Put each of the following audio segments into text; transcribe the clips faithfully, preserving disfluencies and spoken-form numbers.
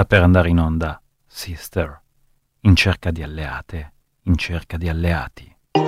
sta per andare in onda Sister, in cerca di alleate, in cerca di alleati.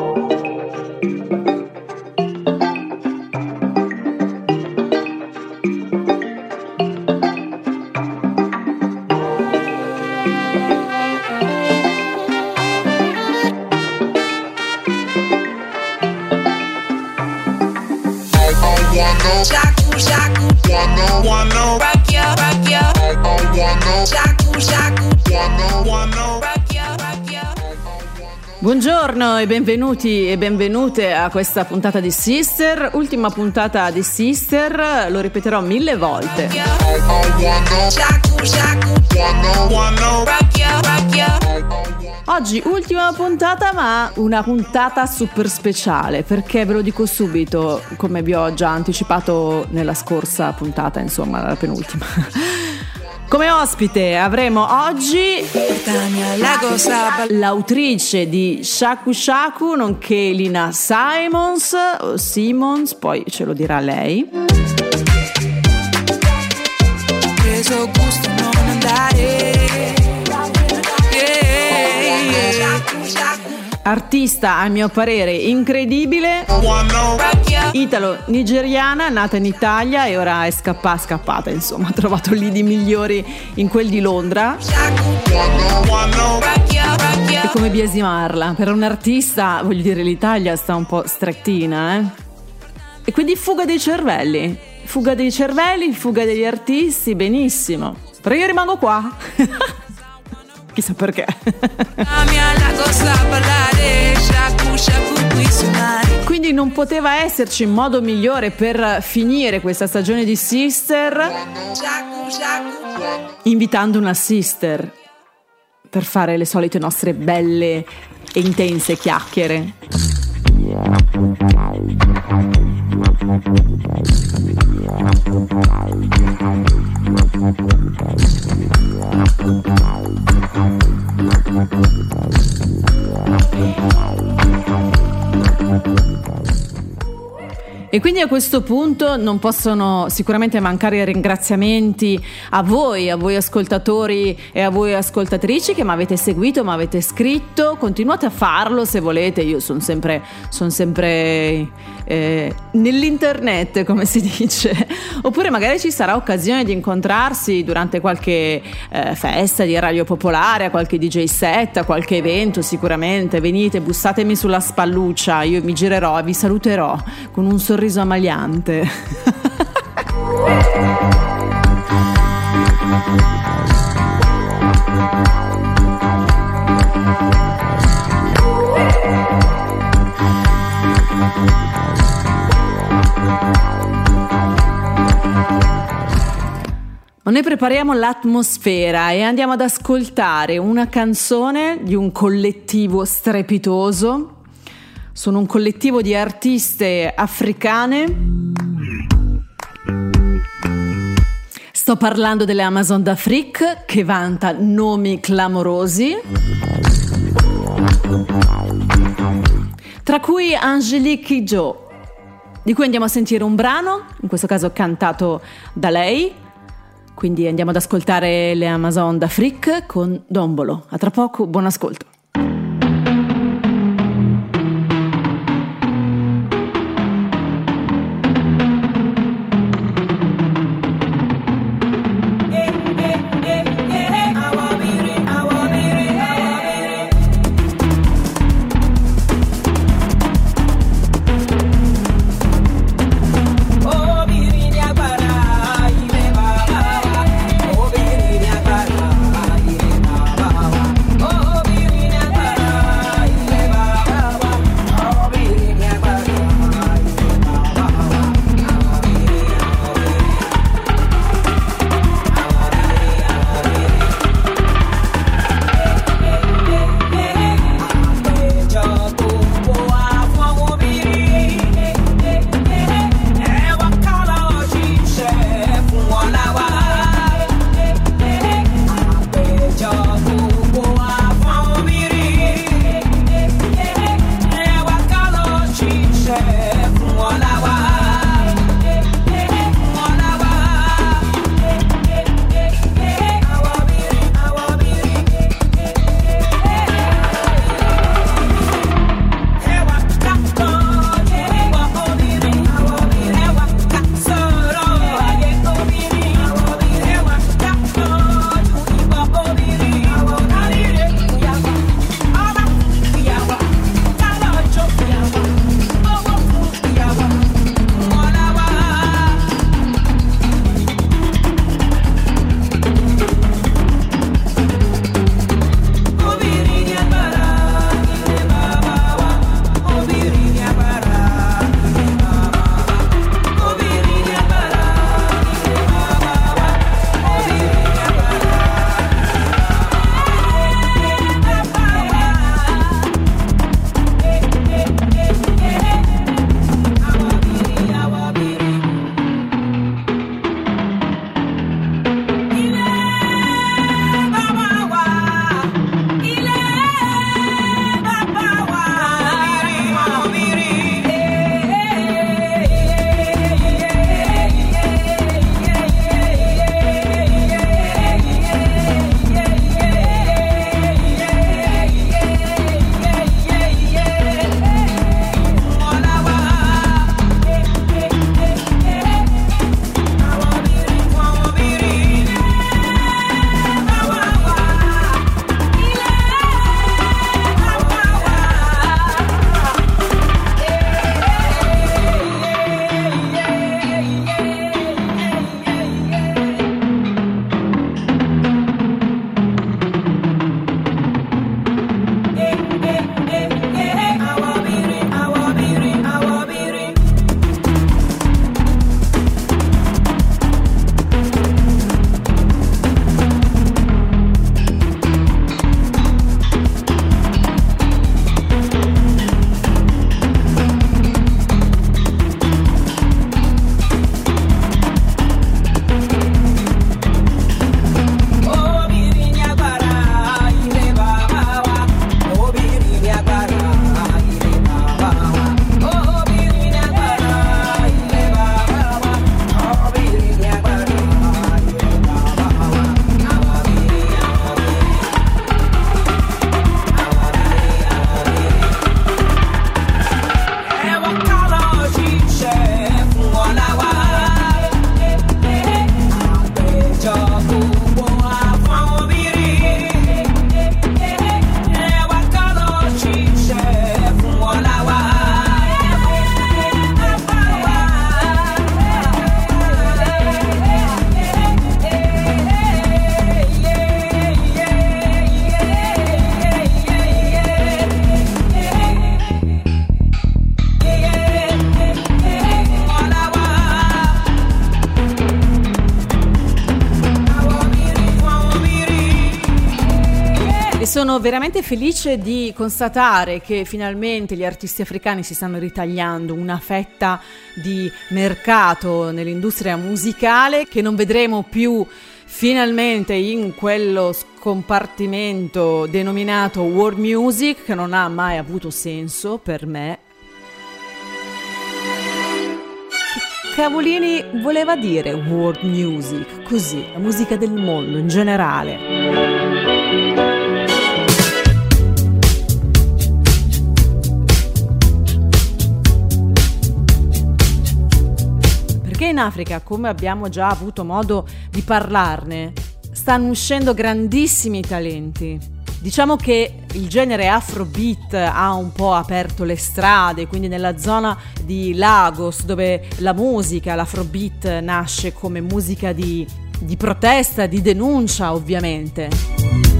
Shaku, shaku, wanna, wanna, rock ya, rock ya. Wanna, shaku, shaku, wanna, wanna, rock ya, rock ya. Buongiorno e benvenuti e benvenute a questa puntata di Sister, ultima puntata di Sister, lo ripeterò mille volte. Shaku, shaku, wanna, wanna, rock ya, rock ya. Oggi ultima puntata, ma una puntata super speciale, perché ve lo dico subito, come vi ho già anticipato nella scorsa puntata, insomma la penultima. Come ospite avremo oggi l'autrice di Shaku Shaku, nonché Lina Simons, o Simons, poi ce lo dirà lei. Preso gusto non andare. Artista a mio parere incredibile, italo-nigeriana, nata in Italia e ora è scappa- scappata, insomma, ha trovato lidi migliori in quel di Londra. E come biasimarla? Per un artista, voglio dire, l'Italia sta un po' strettina, eh? E quindi fuga dei cervelli, fuga dei cervelli, fuga degli artisti, benissimo. Però io rimango qua. Chissà perché. Quindi non poteva esserci modo migliore per finire questa stagione di Sister invitando una sister per fare le solite nostre belle e intense chiacchiere. E quindi a questo punto non possono sicuramente mancare i ringraziamenti a voi, a voi ascoltatori e a voi ascoltatrici che mi avete seguito, mi avete scritto. Continuate a farlo se volete, io sono sempre, son sempre eh, nell'internet, come si dice. Oppure magari ci sarà occasione di incontrarsi durante qualche eh, festa di Radio Popolare, a qualche D J set, a qualche evento sicuramente. Venite, bussatemi sulla spalluccia, io mi girerò e vi saluterò con un sorriso amaliante. Noi prepariamo l'atmosfera e andiamo ad ascoltare una canzone di un collettivo strepitoso. Sono un collettivo di artiste africane. Sto parlando delle Amazon d'Afrique, che vanta nomi clamorosi, tra cui Angélique Kidjo, di cui andiamo a sentire un brano, in questo caso cantato da lei. Quindi andiamo ad ascoltare le Amazon d'Afrique con Dombolo. A tra poco, buon ascolto. Oh, sono veramente felice di constatare che finalmente gli artisti africani si stanno ritagliando una fetta di mercato nell'industria musicale, che non vedremo più finalmente in quello scompartimento denominato world music, che non ha mai avuto senso per me. Che cavolini voleva dire world music? Così, la musica del mondo in generale. In Africa, come abbiamo già avuto modo di parlarne, stanno uscendo grandissimi talenti. Diciamo che il genere Afrobeat ha un po' aperto le strade, quindi nella zona di Lagos, dove la musica, l'Afrobeat nasce come musica di, di protesta, di denuncia, ovviamente.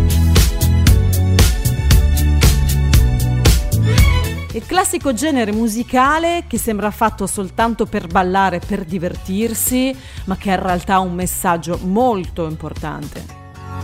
Il classico genere musicale che sembra fatto soltanto per ballare, per divertirsi, ma che in realtà ha un messaggio molto importante.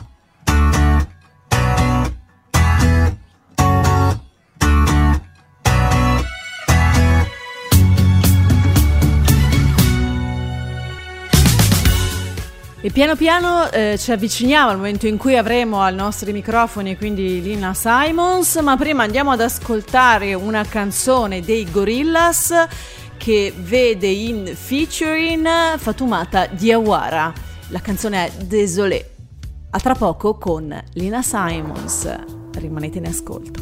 E piano piano eh, ci avviciniamo al momento in cui avremo ai nostri microfoni quindi Nina Simons, ma prima andiamo ad ascoltare una canzone dei Gorillaz che vede in featuring Fatoumata Diawara. La canzone è Désolé. A tra poco con Nina Simons. Rimanete in ascolto.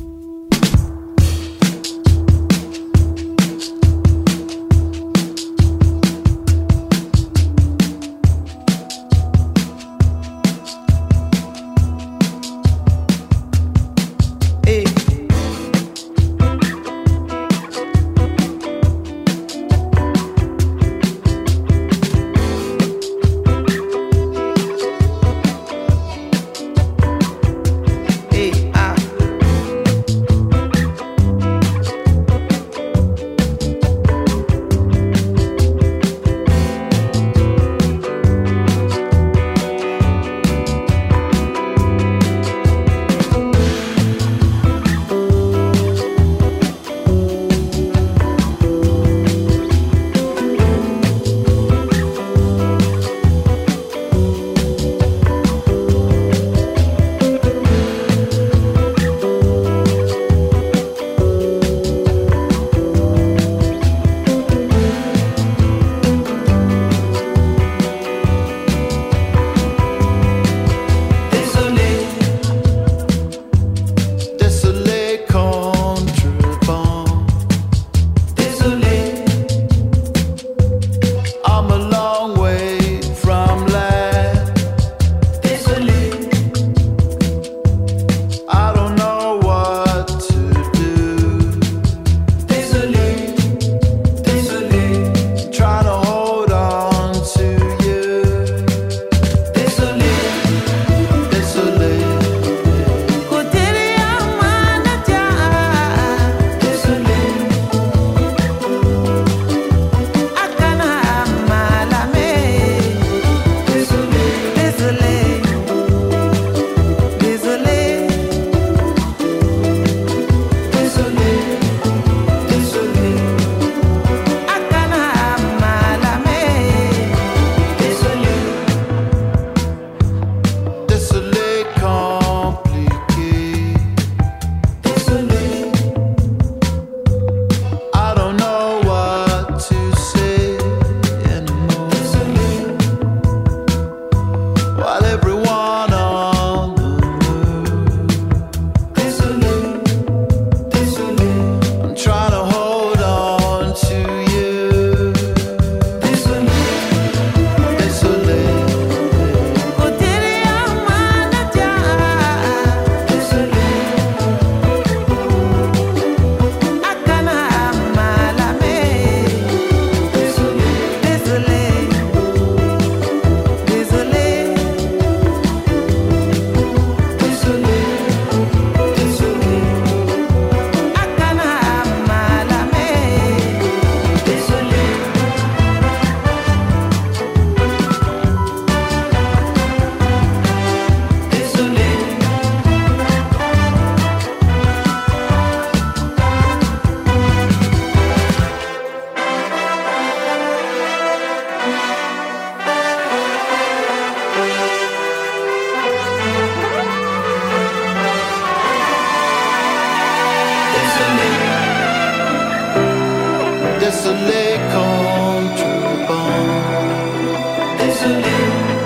désolé quand tu pars. Désolé,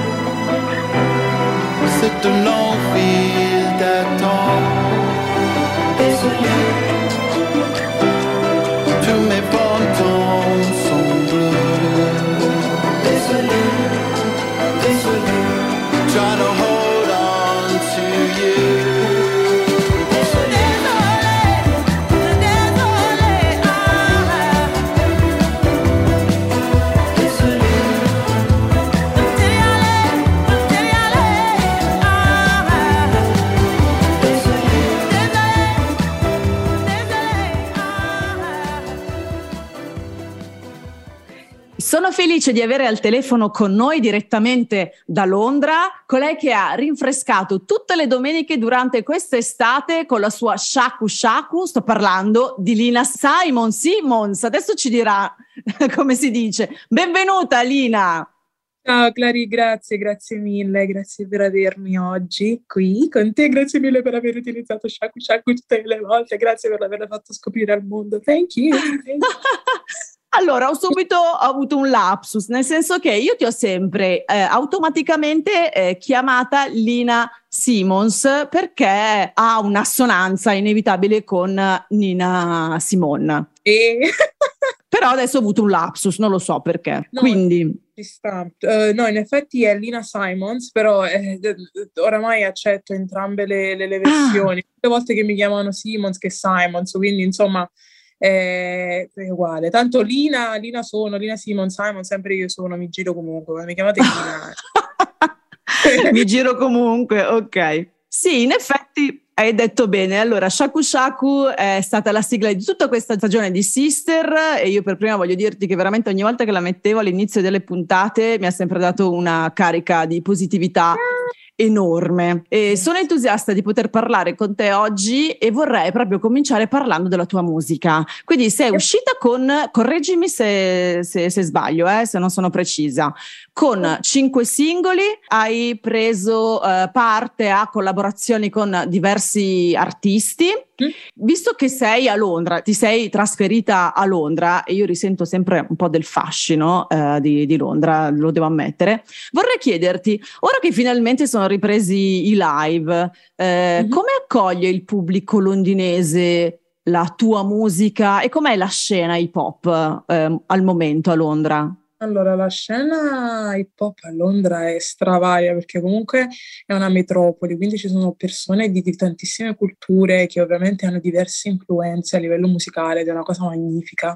c'est un long fil d'attente. Désolé, tous mes pantons sont bleus. Désolé, désolé, trying to hold on to you. Sono felice di avere al telefono con noi direttamente da Londra colei che ha rinfrescato tutte le domeniche durante quest'estate con la sua Shaku Shaku. Sto parlando di Lina Simon Simons. Adesso ci dirà come si dice. Benvenuta Lina. Ciao Clary, grazie, grazie mille, grazie per avermi oggi qui con te, grazie mille per aver utilizzato Shaku Shaku tutte le volte, grazie per averla fatto scoprire al mondo. Thank you. Thank you. Allora, ho subito avuto un lapsus, nel senso che io ti ho sempre eh, automaticamente eh, chiamata Lina Simons perché ha un'assonanza inevitabile con Nina Simone. E... Però adesso ho avuto un lapsus, non lo so perché. No, Quindi... ci sta. Uh, no, in effetti è Lina Simons, però eh, oramai accetto entrambe le, le, le versioni. Ah. Tutte le volte che mi chiamano Simons che Simons, quindi insomma... È uguale, tanto Lina, Lina sono, Lina Simon, Simon, sempre io sono, mi giro comunque, mi chiamate Lina. Mi giro comunque, ok. Sì, in effetti hai detto bene. Allora, Shaku Shaku è stata la sigla di tutta questa stagione di Sister e io per prima voglio dirti che veramente ogni volta che la mettevo all'inizio delle puntate mi ha sempre dato una carica di positività enorme e sono entusiasta di poter parlare con te oggi e vorrei proprio cominciare parlando della tua musica. Quindi sei uscita con, correggimi se, se, se sbaglio, eh, se non sono precisa, con cinque singoli, hai preso uh, parte a collaborazioni con diversi artisti. Visto che sei a Londra, ti sei trasferita a Londra e io risento sempre un po' del fascino uh, di, di Londra, lo devo ammettere, vorrei chiederti, ora che finalmente sono ripresi i live, eh, mm-hmm. come accoglie il pubblico londinese la tua musica e com'è la scena hip hop eh, al momento a Londra? Allora, la scena hip hop a Londra è stravaria perché comunque è una metropoli, quindi ci sono persone di, di tantissime culture che ovviamente hanno diverse influenze a livello musicale ed è una cosa magnifica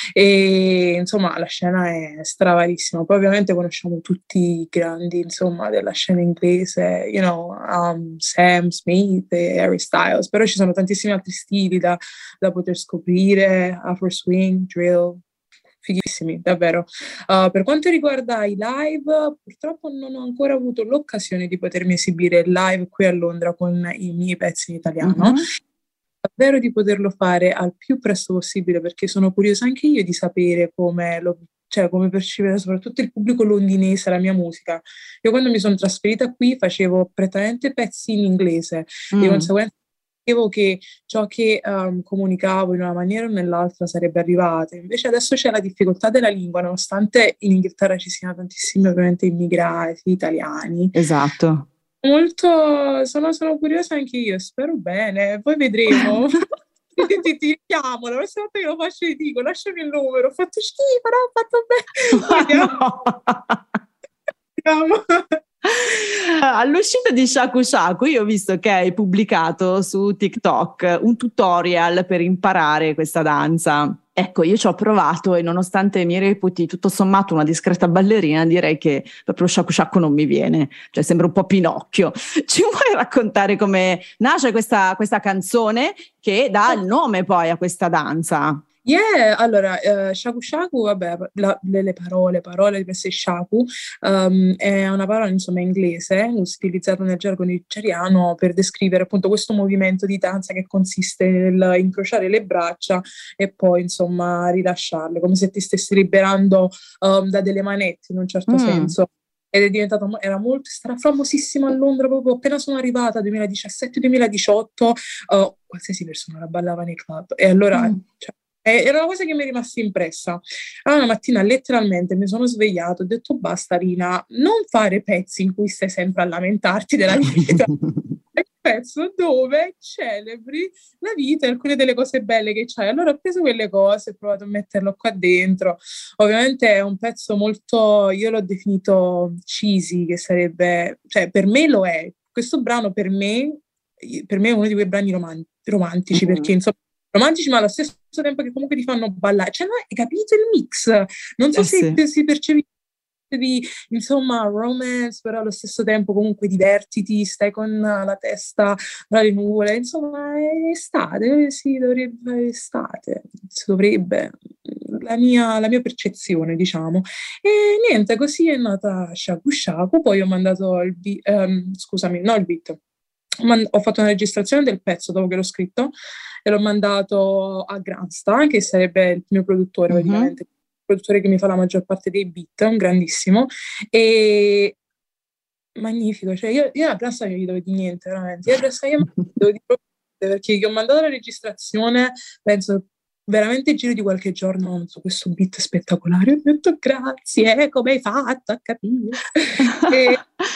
e insomma la scena è stravarissima. Poi ovviamente conosciamo tutti i grandi insomma della scena inglese, you know, um, Sam Smith e Harry Styles, però ci sono tantissimi altri stili da, da poter scoprire, Afro Swing, Drill, fighissimi, davvero. Uh, per quanto riguarda i live, purtroppo non ho ancora avuto l'occasione di potermi esibire live qui a Londra con i miei pezzi in italiano. Mm-hmm. Davvero di poterlo fare al più presto possibile perché sono curiosa anche io di sapere come lo cioè come percepire soprattutto il pubblico londinese la mia musica. Io quando mi sono trasferita qui facevo prettamente pezzi in inglese, mm. di conseguenza che ciò che um, comunicavo in una maniera o nell'altra sarebbe arrivato. Invece adesso c'è la difficoltà della lingua, nonostante in Inghilterra ci siano tantissimi ovviamente immigrati italiani. Esatto. Molto, sono, sono curiosa anche io, spero bene, poi vedremo. ti, ti, ti chiamo, la prossima volta che lo faccio ti dico, lasciami il numero, ho fatto schifo, no? Ho fatto bene. Vediamo. Vediamo. All'uscita di Shaku Shaku io ho visto che hai pubblicato su TikTok un tutorial per imparare questa danza. Ecco, io ci ho provato e nonostante mi reputi tutto sommato una discreta ballerina, direi che proprio Shaku Shaku non mi viene, cioè sembra un po' Pinocchio. Ci vuoi raccontare come nasce questa, questa canzone che dà il nome poi a questa danza? Yeah, allora, uh, Shaku Shaku, vabbè, la, le, le parole, parole di queste Shaku, um, è una parola insomma inglese, utilizzata nel gergo nigeriano per descrivere appunto questo movimento di danza che consiste nel incrociare le braccia e poi insomma rilasciarle, come se ti stessi liberando um, da delle manette in un certo mm. senso. Ed è diventato, era molto, era famosissimo a Londra proprio appena sono arrivata, duemiladiciassette duemiladiciotto, uh, qualsiasi persona la ballava nei club e allora... Mm. Cioè, Eh, era una cosa che mi è rimasta impressa. Allora, una mattina letteralmente mi sono svegliato, ho detto basta Rina, non fare pezzi in cui stai sempre a lamentarti della vita. È un pezzo dove celebri la vita e alcune delle cose belle che c'hai. Allora ho preso quelle cose e ho provato a metterlo qua dentro. Ovviamente è un pezzo molto, io l'ho definito cheesy, che sarebbe, cioè per me lo è. Questo brano per me, per me è uno di quei brani roman- romantici, mm-hmm. perché insomma romantici ma allo stesso tempo che comunque ti fanno ballare, cioè no, hai capito il mix, non so eh se sì. si percepisce di insomma romance, però allo stesso tempo comunque divertiti, stai con la testa tra le nuvole, insomma è estate, sì, dovrebbe essere estate, si dovrebbe, la mia, la mia percezione diciamo, e niente, così è nata Shaku Shaku. Poi ho mandato il beat, um, scusami, no il beat, ho fatto una registrazione del pezzo dopo che l'ho scritto e l'ho mandato a Grandsta, che sarebbe il mio produttore, uh-huh. praticamente, il produttore che mi fa la maggior parte dei beat, un grandissimo, e magnifico, cioè io, io a Grandsta non gli do di niente, veramente, io a Grandsta io devo di perché gli ho mandato la registrazione, penso veramente giro di qualche giorno, non so, questo beat spettacolare, ho detto grazie, come hai fatto a capire? E,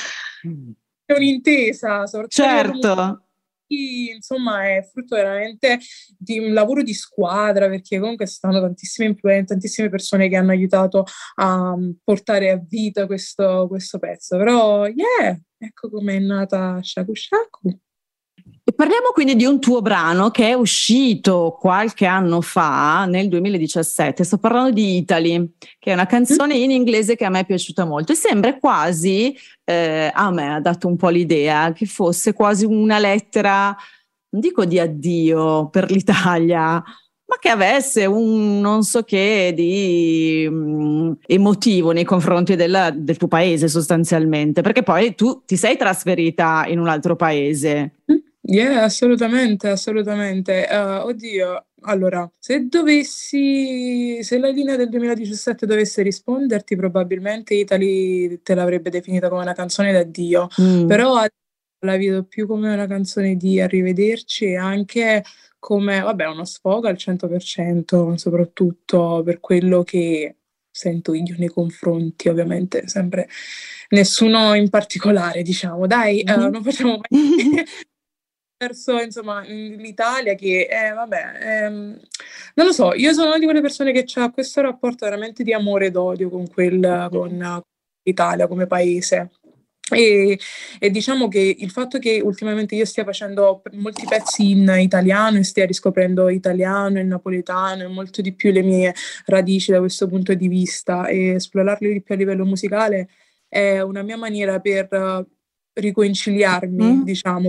è un'intesa, certo. Insomma è frutto veramente di un lavoro di squadra, perché comunque stanno tantissime influenze, tantissime persone che hanno aiutato a portare a vita questo, questo pezzo, però yeah, ecco com'è nata Shaku Shaku. E parliamo quindi di un tuo brano che è uscito qualche anno fa, nel duemiladiciassette. Sto parlando di Italy, che è una canzone in inglese che a me è piaciuta molto e sembra quasi, eh, a me ha dato un po' l'idea che fosse quasi una lettera, non dico di addio per l'Italia, ma che avesse un non so che di um, emotivo nei confronti della, del tuo paese sostanzialmente, perché poi tu ti sei trasferita in un altro paese. Yeah, assolutamente, assolutamente. Uh, oddio, allora, se dovessi, se la linea del duemiladiciassette dovesse risponderti, probabilmente Italy te l'avrebbe definita come una canzone d'addio, mm. però la vedo più come una canzone di arrivederci e anche come, vabbè, uno sfogo al cento per cento, soprattutto per quello che sento io nei confronti, ovviamente, sempre nessuno in particolare, diciamo, dai, mm. uh, non facciamo mai... verso insomma l'Italia che eh, vabbè ehm, non lo so, io sono una di quelle persone che ha questo rapporto veramente di amore ed odio con quel con l'Italia come paese e, e diciamo che il fatto che ultimamente io stia facendo molti pezzi in italiano e stia riscoprendo italiano e napoletano e molto di più le mie radici da questo punto di vista e esplorarle di più a livello musicale è una mia maniera per uh, riconciliarmi mm. diciamo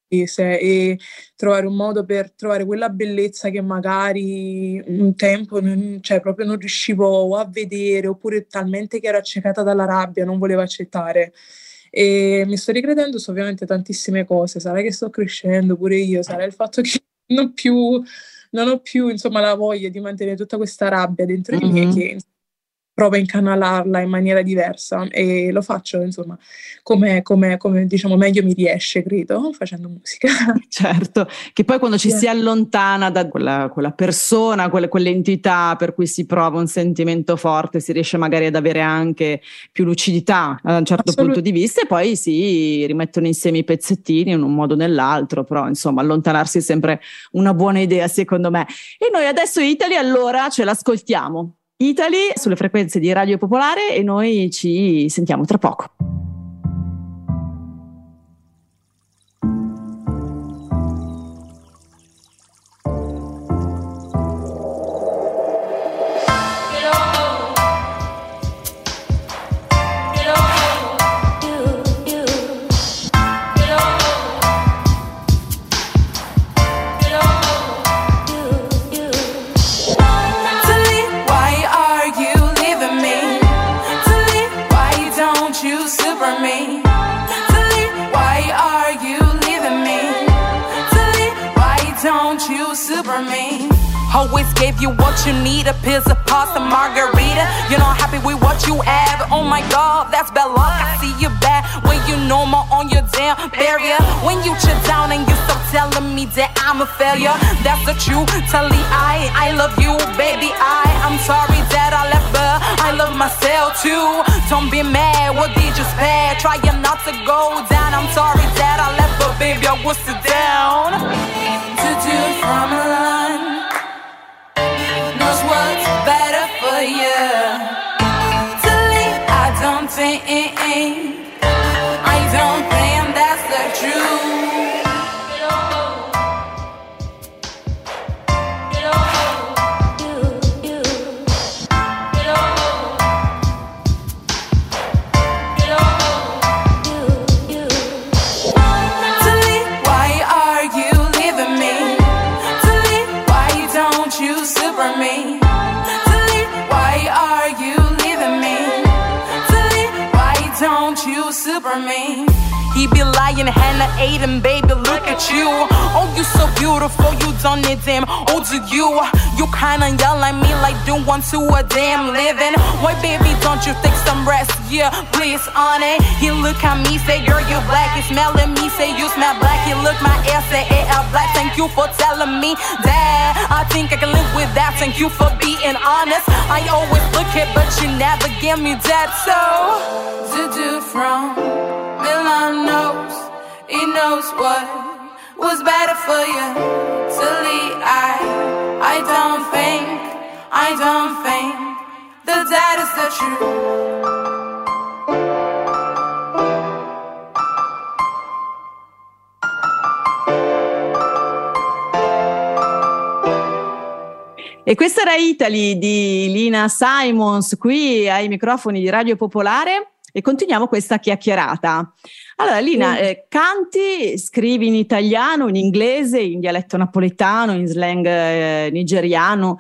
e trovare un modo per trovare quella bellezza che magari un tempo non, cioè proprio non riuscivo a vedere, oppure talmente che ero accecata dalla rabbia non volevo accettare. E mi sto ricredendo su ovviamente tantissime cose, sarà che sto crescendo pure io, sarà il fatto che non, più, non ho più insomma la voglia di mantenere tutta questa rabbia dentro mm-hmm. di me che provo a incanalarla in maniera diversa e lo faccio insomma come, come, come diciamo meglio mi riesce, credo, facendo musica. Certo, che poi quando ci yeah. si allontana da quella, quella persona, quella, quell'entità per cui si prova un sentimento forte, si riesce magari ad avere anche più lucidità da un certo punto di vista e poi si rimettono insieme i pezzettini in un modo o nell'altro, però insomma allontanarsi è sempre una buona idea secondo me. E noi adesso Italy allora ce l'ascoltiamo. Italy sulle frequenze di Radio Popolare e noi ci sentiamo tra poco. Always gave you what you need, a pizza, pasta, margarita. You're not happy with what you have. Oh my God, that's bad luck. I see you bad when you normal on your damn barrier. When you shut down and you're so telling me that I'm a failure. That's the truth, tell me I, I love you, baby, I, I'm sorry that I left, but I love myself too. Don't be mad, what did you say? Trying not to go down, I'm sorry that I left, but baby, I will sit down. To do from a line knows what's better for you. To leave, I don't think, I don't think that's the truth. Me. He be lying, Hannah Aiden, baby, look at you. Oh, you so beautiful, you don't need them. Oh, do you? You kinda young like me, like do one to a damn living. Why, baby, don't you take some rest? Yeah, please, on it. He look at me, say, girl, you black. He smelling me, say, you smell black. He look my ass, say, A L black. Thank you for telling me that. I think I can live with that. Thank you for being honest. I always look it, but you never give me that. So, the dude from Milan knows, he knows what was better for you. To leave, I, I don't think, I don't think that that is the truth. E questa era Italy di Lina Simons qui ai microfoni di Radio Popolare. E continuiamo questa chiacchierata. Allora Lina, eh, canti, scrivi in italiano, in inglese, in dialetto napoletano, in slang eh, nigeriano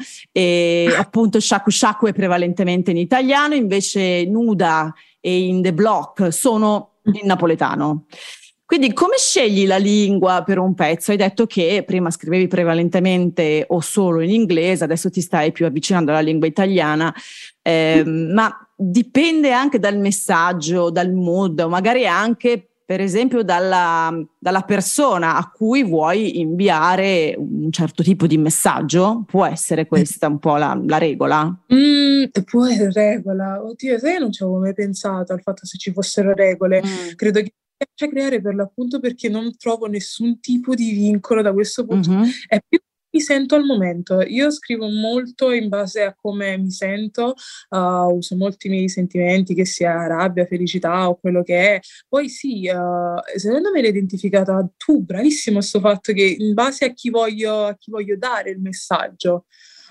e appunto Shaku Shaku è prevalentemente in italiano, invece Nuda e In The Block sono in napoletano. Quindi come scegli la lingua per un pezzo? Hai detto che prima scrivevi prevalentemente o solo in inglese, adesso ti stai più avvicinando alla lingua italiana, eh, ma dipende anche dal messaggio, dal mood, o magari anche per esempio dalla, dalla persona a cui vuoi inviare un certo tipo di messaggio? Può essere questa un po' la, la regola? Mm, può essere regola. Oddio, sai, non ci avevo mai pensato al fatto se ci fossero regole. Mm. Credo che mi piace creare per l'appunto perché non trovo nessun tipo di vincolo da questo punto. Mm-hmm. È più mi sento al momento. Io scrivo molto in base a come mi sento, uh, uso molti miei sentimenti, che sia rabbia, felicità o quello che è. Poi sì, uh, secondo me l'hai identificata tu, bravissimo questo fatto che in base a chi voglio, a chi voglio dare il messaggio.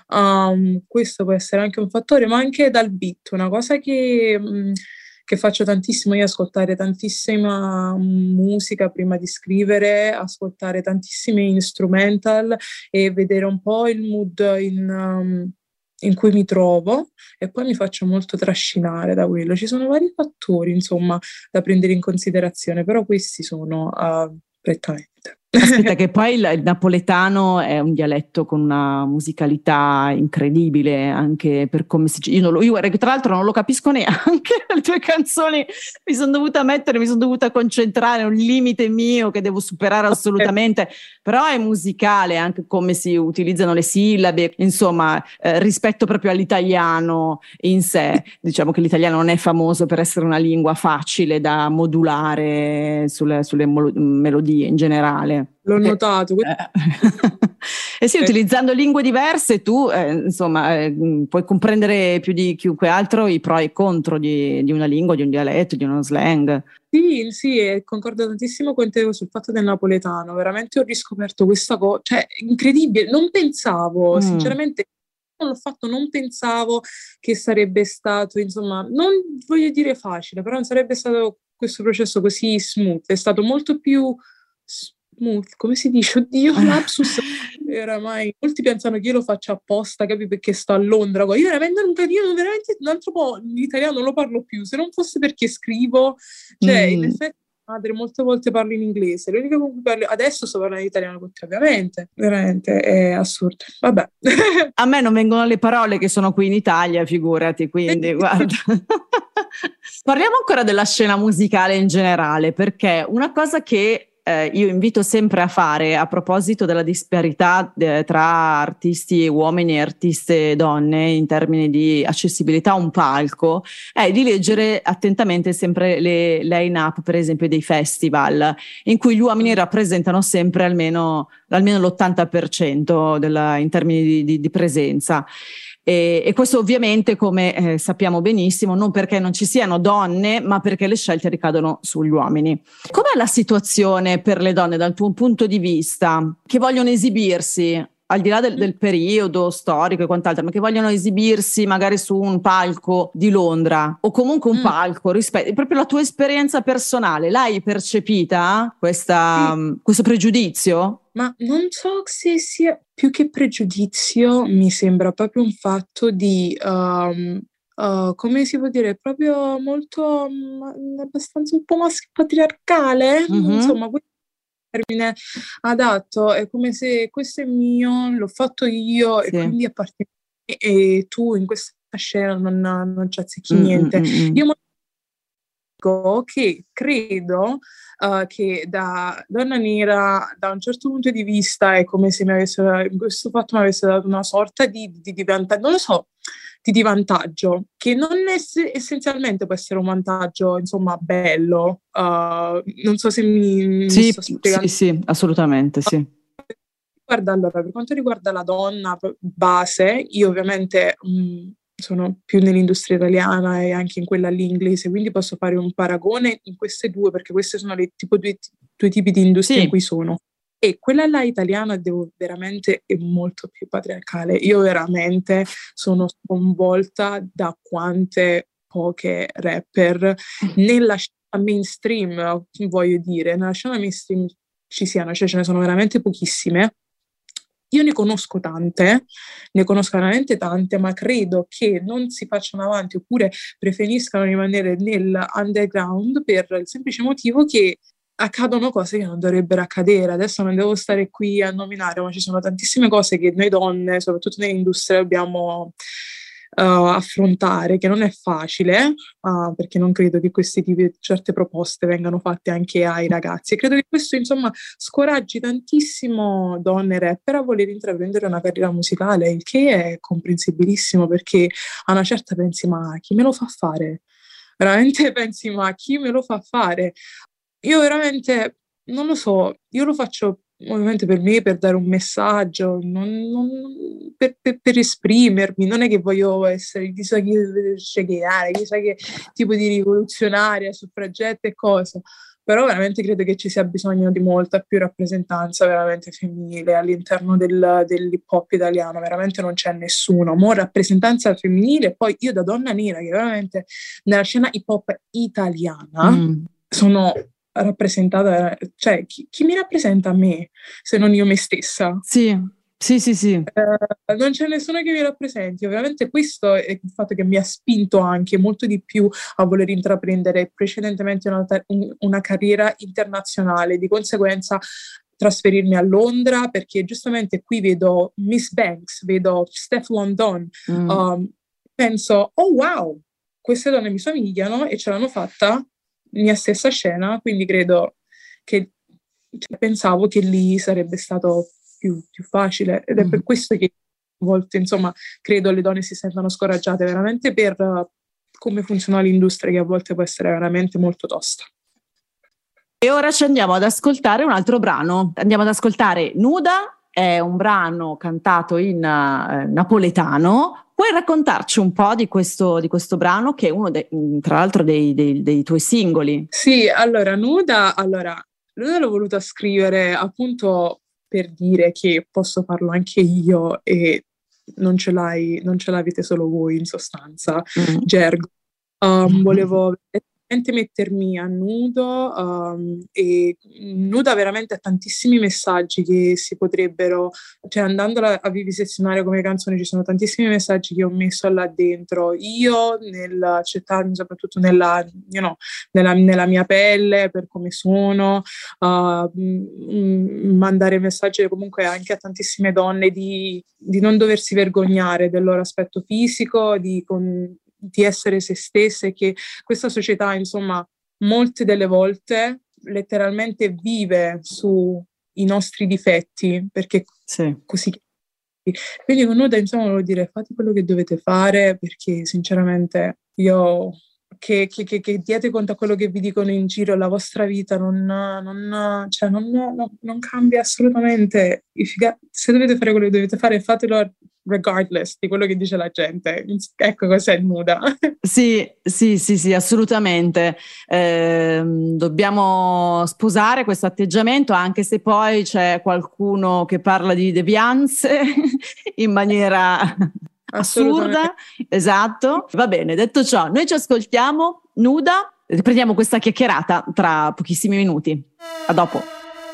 Um, questo può essere anche un fattore, ma anche dal beat, una cosa che... Um, che faccio tantissimo, io ascoltare tantissima musica prima di scrivere, ascoltare tantissimi instrumental e vedere un po' il mood in, um, in cui mi trovo e poi mi faccio molto trascinare da quello. Ci sono vari fattori, insomma, da prendere in considerazione, però questi sono uh, prettamente. Aspetta, che poi il, il napoletano è un dialetto con una musicalità incredibile anche per come si... Io, non lo, io tra l'altro non lo capisco neanche, le tue canzoni mi sono dovuta mettere, mi sono dovuta concentrare, è un limite mio che devo superare assolutamente, però è musicale anche come si utilizzano le sillabe, insomma eh, rispetto proprio all'italiano in sé. Diciamo che l'italiano non è famoso per essere una lingua facile da modulare sulle, sulle mol- melodie in generale. L'ho notato. Eh sì, utilizzando lingue diverse tu eh, insomma eh, puoi comprendere più di chiunque altro i pro e i contro di, di una lingua, di un dialetto, di uno slang. Sì, sì, e concordo tantissimo con te sul fatto del napoletano. Veramente ho riscoperto questa cosa, cioè incredibile, non pensavo, mm. sinceramente non l'ho fatto, non pensavo che sarebbe stato, insomma, non voglio dire facile, però non sarebbe stato questo processo così smooth, è stato molto più smooth, come si dice? Oddio, lapsus. Oramai molti pensano che io lo faccia apposta, capi, perché sto a Londra. Io veramente, io veramente un altro po' l'italiano non lo parlo più, se non fosse perché scrivo, cioè mm. in effetti madre molte volte parlo in inglese, l'unica con cui parlo adesso sto parlando in italiano con te, ovviamente, veramente è assurdo. Vabbè. A me non vengono le parole che sono qui in Italia, figurati, quindi guarda. Parliamo ancora della scena musicale in generale, perché una cosa che eh, io invito sempre a fare, a proposito della disparità eh, tra artisti uomini e artiste donne in termini di accessibilità a un palco, è di leggere attentamente sempre le line-up, per esempio, dei festival, in cui gli uomini rappresentano sempre almeno, almeno l'ottanta per cento della, in termini di, di, di presenza. E, e questo ovviamente, come eh, sappiamo benissimo, non perché non ci siano donne, ma perché le scelte ricadono sugli uomini. Com'è la situazione per le donne dal tuo punto di vista, che vogliono esibirsi, al di là del, del periodo storico e quant'altro, ma che vogliono esibirsi magari su un palco di Londra o comunque un mm. palco, rispetto, proprio la tua esperienza personale, l'hai percepita questa, sì. questo pregiudizio? Ma non so se sia più che pregiudizio, mi sembra proprio un fatto di, um, uh, come si può dire, proprio molto, um, abbastanza un po' maschio patriarcale, mm-hmm. insomma, questo è il termine adatto, è come se questo è mio, l'ho fatto io sì. e quindi appartiene a me e tu in questa scena non, non ci azzecchi mm-hmm. niente. Io dico che credo Uh, che da donna nera, da un certo punto di vista, è come se mi avesse, in questo fatto mi avesse dato una sorta di, di, di vantaggio, non lo so, di, di vantaggio, che non è, essenzialmente può essere un vantaggio, insomma, bello. Uh, non so se mi, sì, mi sto spiegando. Sì, sì, assolutamente, sì. Guarda, allora, per quanto riguarda la donna base, io ovviamente... Mh, sono più nell'industria italiana e anche in quella lì inglese, quindi posso fare un paragone in queste due, perché queste sono le tipo due, due tipi di industria sì. in cui sono. E quella là italiana devo veramente è molto più patriarcale. Io veramente sono sconvolta da quante poche rapper nella scena mainstream, voglio dire, nella scena mainstream ci siano, cioè ce ne sono veramente pochissime. Io ne conosco tante, ne conosco veramente tante, ma credo che non si facciano avanti oppure preferiscano rimanere nell'underground per il semplice motivo che accadono cose che non dovrebbero accadere. Adesso non devo stare qui a nominare, ma ci sono tantissime cose che noi donne, soprattutto nell'industria, dobbiamo Uh, affrontare, che non è facile, uh, perché non credo che questi tipi di certe proposte vengano fatte anche ai ragazzi, e credo che questo insomma scoraggi tantissimo donne rapper a voler intraprendere una carriera musicale, il che è comprensibilissimo, perché a una certa pensi ma chi me lo fa fare? Veramente pensi ma chi me lo fa fare? Io veramente non lo so, io lo faccio ovviamente per me, per dare un messaggio, non, non, per, per, per esprimermi, non è che voglio essere chissà chi scegliere, chissà che tipo di rivoluzionaria, suffragetta e cosa, però veramente credo che ci sia bisogno di molta più rappresentanza veramente femminile all'interno del, dell'hip hop italiano, veramente non c'è nessuno, mo rappresentanza femminile, poi io da donna nera che veramente nella scena hip hop italiana mm. sono rappresentata, cioè chi, chi mi rappresenta a me se non io me stessa? Sì, sì, sì, sì. Eh, non c'è nessuno che mi rappresenti, ovviamente questo è il fatto che mi ha spinto anche molto di più a voler intraprendere precedentemente una, una carriera internazionale, di conseguenza trasferirmi a Londra, perché giustamente qui vedo Miss Banks, vedo Steph London, mm. um, penso, oh wow, queste donne mi somigliano e ce l'hanno fatta mia stessa scena, quindi credo che cioè, pensavo che lì sarebbe stato più, più facile, ed è mm. per questo che a volte insomma credo le donne si sentano scoraggiate veramente per uh, come funziona l'industria, che a volte può essere veramente molto tosta. E ora ci andiamo ad ascoltare un altro brano, andiamo ad ascoltare Nuda, è un brano cantato in uh, napoletano. Puoi raccontarci un po' di questo, di questo brano, che è uno de, tra l'altro dei, dei, dei tuoi singoli? Sì, allora Nuda, allora, Nuda l'ho voluta scrivere appunto per dire che posso farlo anche io e non ce l'hai, non ce l'avete solo voi in sostanza, mm. gergo. Um, mm. Volevo mettermi a nudo um, e Nuda veramente ha tantissimi messaggi che si potrebbero, cioè andando a, a vivisezionare come canzone ci sono tantissimi messaggi che ho messo là dentro io nell'accettarmi soprattutto nella, you know, nella, nella mia pelle per come sono, uh, m- mandare messaggi comunque anche a tantissime donne di, di non doversi vergognare del loro aspetto fisico, di con, di essere se stesse, che questa società insomma molte delle volte letteralmente vive sui nostri difetti, perché Sì. così. Quindi con Nuda, insomma, volevo dire, fate quello che dovete fare, perché sinceramente io che, che, che, che diate conto a quello che vi dicono in giro, la vostra vita non, non, cioè non, non, non cambia assolutamente. Se dovete fare quello che dovete fare, fatelo regardless di quello che dice la gente. Ecco cos'è il Nuda. Sì, sì, sì, sì, assolutamente. Eh, dobbiamo sposare questo atteggiamento, anche se poi c'è qualcuno che parla di devianze in maniera assurda. Esatto. Va bene, detto ciò, noi ci ascoltiamo Nuda, riprendiamo questa chiacchierata tra pochissimi minuti. A dopo.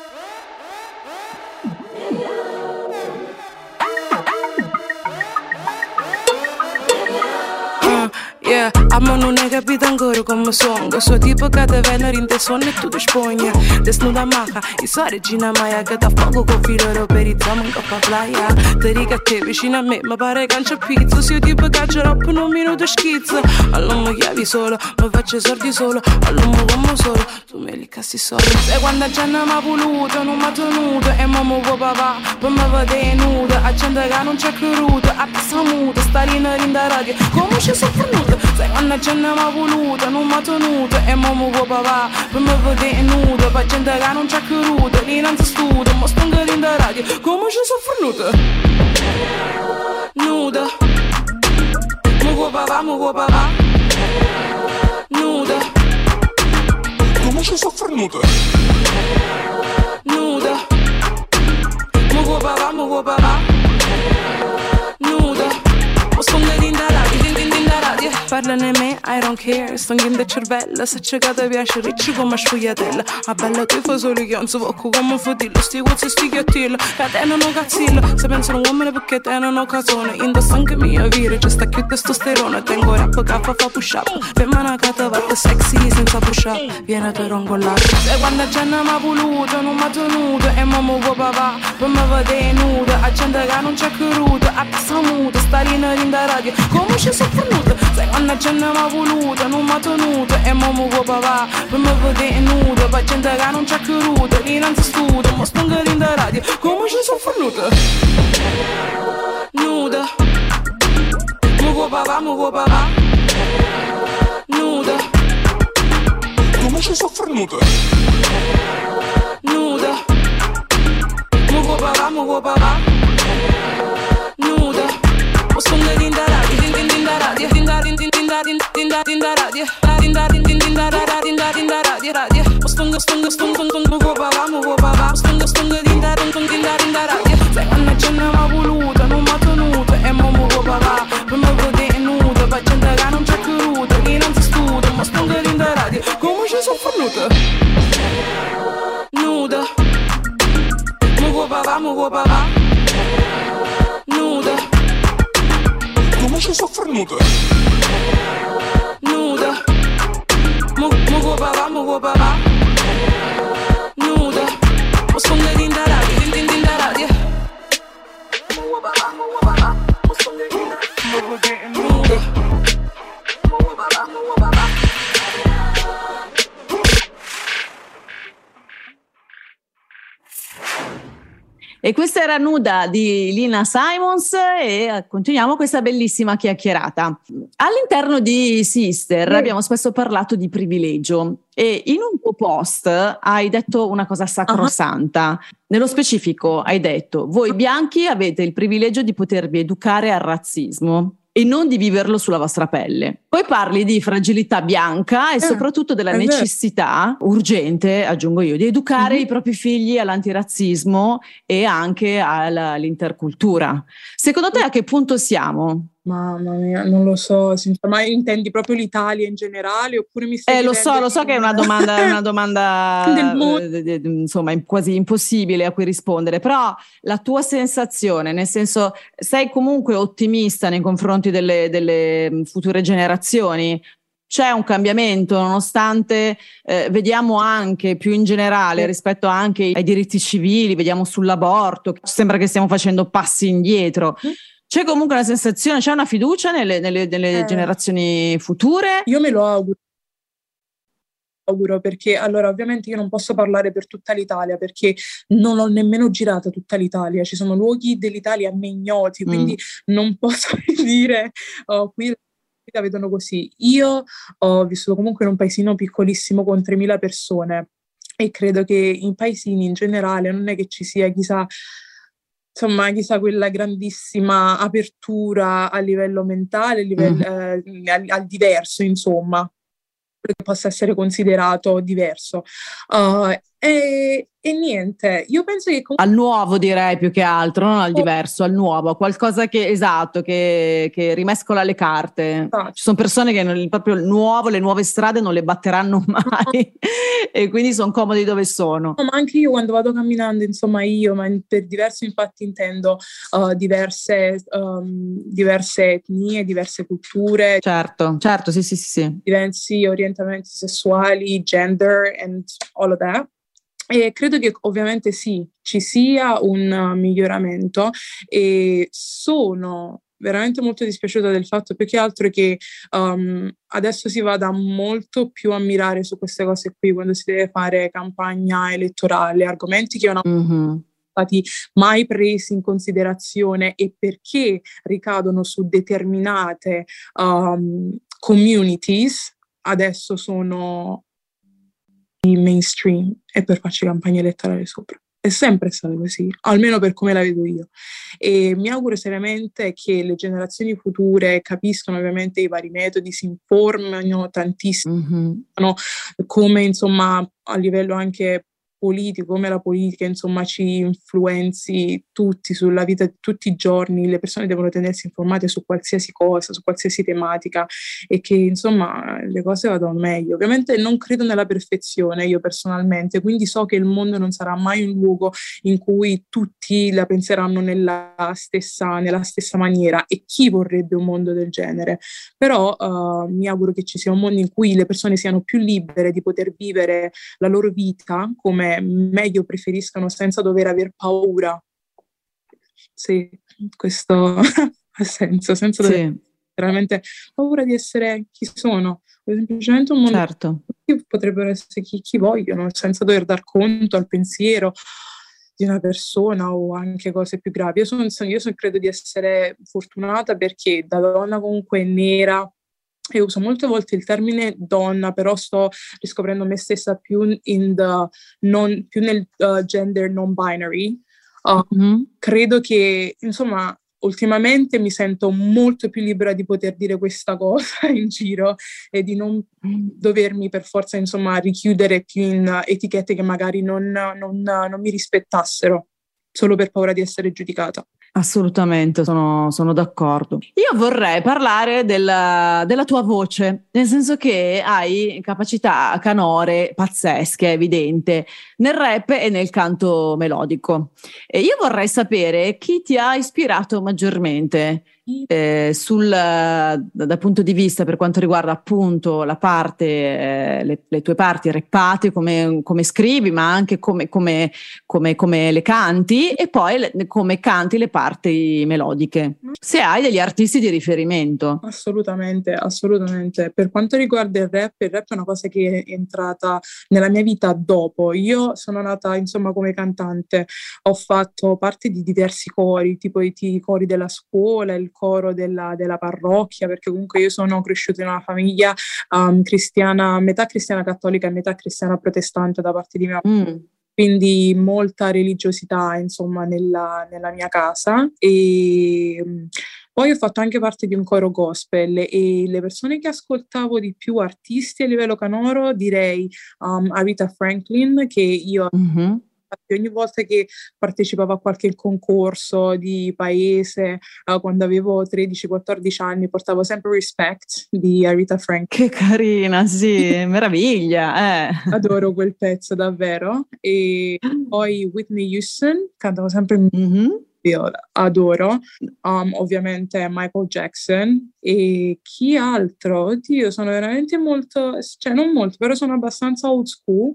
Yeah, amo non hai capito ancora come sono. Questo tipo che te viene in te sonno e tu ti spogna. Desnuda maca, io sono regina Maya che da fuoco con filo per i zombi in coppa playa. Te dica a te vicino a me, ma pare che non c'è pizza. Se io tipo caccio up in un minuto schizzo. All'uomo chiavi solo, mi faccio sordi solo. All'uomo come solo, tu me li cassi solo. E quando già non mi ha voluto, non mi ha tenuto. E mamma vuoi papà, per me vedere nuda. A gente che non c'è creduto, a passa muta. Sta lì in da radio, come ci sono fornuto. Sai quando c'è non mi ha voluto, non mi ha tenuto. E mamma vuoi papà, per me vedere nudo. Per gente che non c'è creduto, lì non si studia. Ma sto in da radio, come ci sono fornuto. Nuda, mi vuoi papà, mi vuoi papà. Nuda, come ci sono fornuto. Nuda, mi vuoi papà, mi vuoi papà. Nuda, ma sto in da radio, in da radio. Parlane a me, I don't care. Sto in da cervello, se c'è che ti piace ricci come sfogliatella. A bella ti fa solo che non si può come un fodillo. Sti cozzi sti chiattillo, che te non ho cazzillo. Se penso a un uomo perché te non ho casone. Indossa anche mia vire, c'è sta più testosterone. Tengo rap che fa fa push up. Femmina che te va sexy senza push up. Viene te rongollato. E quando c'è non mi ha voluto, non mi ha tenuto. E mamma vuoi papà, per me vedere nuda. A gente che non c'è creduto, a passa muta. Sta lì in da radio, come ci sono fornuto. Sai quando c'è non mi ha voluto, non mi ha tenuto. E mamma vuoi papà, per me vedere nuda. Per gente che non c'è creduto, lì non si studia. Ma sto in da radio, come ci sono fornuto. Nuda, mi vuoi papà, mi vuoi papà. Nuda, come ci sono fornuto. Nuda, mi vuoi papà, mi vuoi papà. Nuda, ma sto in da radio, in da radio, in da in da in da in da radio, in da in in da in da in da radio radio. Ma sto sto sto sto mi vuoi papà, mi vuoi papà. Sto sto in da in da in da radio. Sai quando c'è non mi ha voluto, non mi ha tenuto. E mamma vuoi papà, per me vedere nudo. Per gente che non c'è creduto, lì non si studia. Ma sto in da radio, come ci sono fornuto. Nuda, mi vuoi papà, mi vuoi papà. Nuda, come ci sono fornuto. Nuda, mi vuoi papà, mi vuoi papà. Nuda, ma sto in da radio, in da radio. Mi vuoi papà, mi vuoi papà. Ma sto in da radio, nuda. Mi vuoi papà, mi vuoi papà. E questa era Nuda di Lina Simons e continuiamo questa bellissima chiacchierata. All'interno di Sister mm. abbiamo spesso parlato di privilegio e in un tuo post hai detto una cosa sacrosanta. Uh-huh. Nello specifico hai detto: voi bianchi avete il privilegio di potervi educare al razzismo e non di viverlo sulla vostra pelle. Poi parli di fragilità bianca e eh, soprattutto della necessità vero. urgente, aggiungo io, di educare mm-hmm. i propri figli all'antirazzismo e anche alla, all'intercultura. Secondo te a che punto siamo? Mamma mia, non lo so, ma intendi proprio l'Italia in generale oppure mi stai Eh lo so, lo so che è una domanda, è una domanda eh, insomma quasi impossibile a cui rispondere, però la tua sensazione, nel senso, sei comunque ottimista nei confronti delle, delle future generazioni? C'è un cambiamento nonostante eh, vediamo anche più in generale rispetto anche ai diritti civili, vediamo sull'aborto, sembra che stiamo facendo passi indietro. Mm. C'è comunque una sensazione, c'è una fiducia nelle, nelle, nelle eh, generazioni future? Io me lo auguro. auguro, perché allora ovviamente io non posso parlare per tutta l'Italia perché non ho nemmeno girato tutta l'Italia, ci sono luoghi dell'Italia a me ignoti, quindi Mm. non posso dire oh, qui la vedono così. Io ho vissuto comunque in un paesino piccolissimo con tremila persone e credo che in paesini in generale non è che ci sia chissà, insomma, chissà quella grandissima apertura a livello mentale, a livello, Mhm. eh, al, al diverso, insomma, che possa essere considerato diverso. Uh, e, e niente, io penso che comunque Al nuovo direi più che altro, non al diverso, al nuovo, a qualcosa che esatto, che, che rimescola le carte. Ci sono persone che non- proprio il nuovo, le nuove strade non le batteranno mai e quindi sono comodi dove sono. No, ma anche io quando vado camminando, insomma io, ma in- per diverso infatti intendo uh, diverse, um, diverse etnie, diverse culture, Certo, certo, sì, sì, sì, sì. diversi orientamenti sessuali, gender and all of that. E credo che ovviamente sì, ci sia un uh, miglioramento e sono veramente molto dispiaciuta del fatto più che altro che um, adesso si vada molto più a mirare su queste cose qui quando si deve fare campagna elettorale, argomenti che una Mhm. stati mai presi in considerazione e perché ricadono su determinate um, communities, adesso sono i mainstream e per farci campagna elettorale sopra. È sempre stato così, almeno per come la vedo io. E mi auguro seriamente che le generazioni future capiscano ovviamente i vari metodi, si informano tantissimo, Mhm. come insomma a livello anche politico, come la politica insomma ci influenzi tutti sulla vita di tutti i giorni, le persone devono tenersi informate su qualsiasi cosa, su qualsiasi tematica e che insomma le cose vadano meglio. Ovviamente non credo nella perfezione io personalmente, quindi so che il mondo non sarà mai un luogo in cui tutti la penseranno nella stessa, nella stessa maniera e chi vorrebbe un mondo del genere, però uh, mi auguro che ci sia un mondo in cui le persone siano più libere di poter vivere la loro vita come meglio preferiscano senza dover aver paura. Sì, questo ha senso, senza dover Sì, veramente paura di essere chi sono, semplicemente un mondo certo. che potrebbero essere chi, chi vogliono, senza dover dar conto al pensiero di una persona o anche cose più gravi. Io, sono, io sono, credo di essere fortunata perché da donna comunque nera, e uso molte volte il termine donna, però sto riscoprendo me stessa più, in the non, più nel uh, gender non binary. Uh, Mhm. credo che, insomma, ultimamente mi sento molto più libera di poter dire questa cosa in giro e di non dovermi per forza, insomma, richiudere più in etichette che magari non, non, non mi rispettassero, solo per paura di essere giudicata. Assolutamente, sono, sono d'accordo. Io vorrei parlare della, della tua voce, nel senso che hai capacità canore pazzesche, è evidente, nel rap e nel canto melodico. E io vorrei sapere chi ti ha ispirato maggiormente eh, sul, dal punto di vista per quanto riguarda appunto la parte, eh, le, le tue parti rappate, come, come scrivi, ma anche come, come, come, come le canti e poi le, come canti le parti melodiche. Se hai degli artisti di riferimento. Assolutamente, assolutamente. Per quanto riguarda il rap, il rap è una cosa che è entrata nella mia vita dopo. Io sono nata, insomma, come cantante, ho fatto parte di diversi cori, tipo i, i cori della scuola, il coro della, della parrocchia, perché comunque io sono cresciuta in una famiglia um, cristiana, metà cristiana cattolica e metà cristiana protestante da parte di mia Mm. quindi molta religiosità insomma nella, nella mia casa e um, poi ho fatto anche parte di un coro gospel e le persone che ascoltavo di più artisti a livello canoro direi um, Aretha Franklin, che io Mm-hmm. ogni volta che partecipavo a qualche concorso di paese, uh, quando avevo tredici quattordici anni, portavo sempre Respect di Aretha Franklin. Che carina, sì, meraviglia. Eh. Adoro quel pezzo davvero. E poi Whitney Houston, cantavo sempre Mm-hmm. io adoro, um, ovviamente Michael Jackson e chi altro? Oddio, sono veramente molto, cioè non molto, però sono abbastanza old school